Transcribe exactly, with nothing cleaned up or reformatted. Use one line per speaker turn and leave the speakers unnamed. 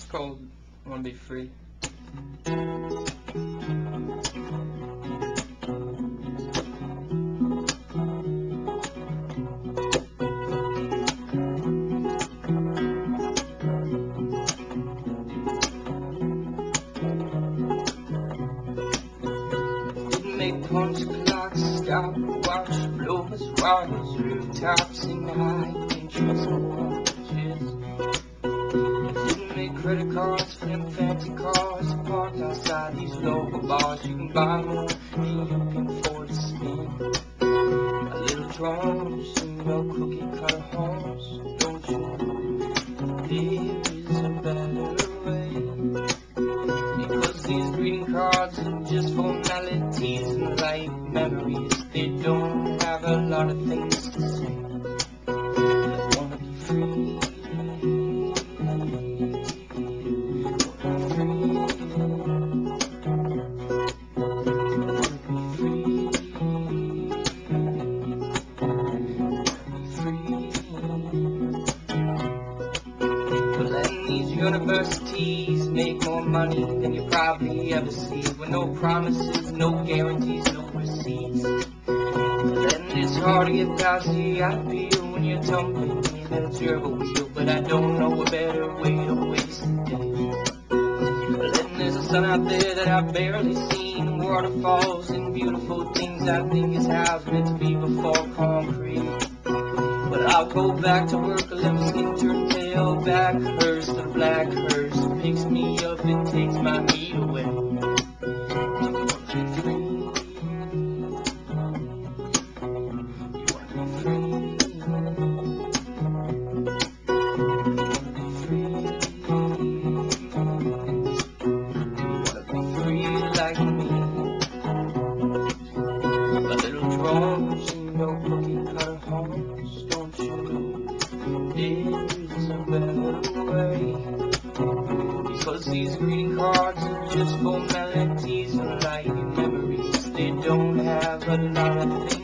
It's called I Wanna Be Free. Didn't make punch clocks stop, watch blowers, wires, rooftops, and high interest mortgages. Didn't make credit cards for them fancy cars parked outside these local bars. You can buy more than you can afford to spend. A little drums and no cookie cutter homes. Don't you know there is a better way? Because these green cards are just formalities and light memories. They don't have a lot of things to say. I wanna be free. Universities make more money than you probably ever see, with no promises, no guarantees, no receipts. Then it's hard to get past the appeal when you're tumbling in a turbo wheel. But I don't know a better way to waste the day. Then there's a sun out there that I've barely seen, waterfalls and beautiful things I think is how it's meant to be before concrete. But I'll go back to work, let my skin turn pale, back hurts, the black hearse picks me up and takes my heat away. Like me, my little drums and no cookie cutter homes. Don't you know there is a better way? Because these green cards are just formalities and light memories. They don't have a lot of things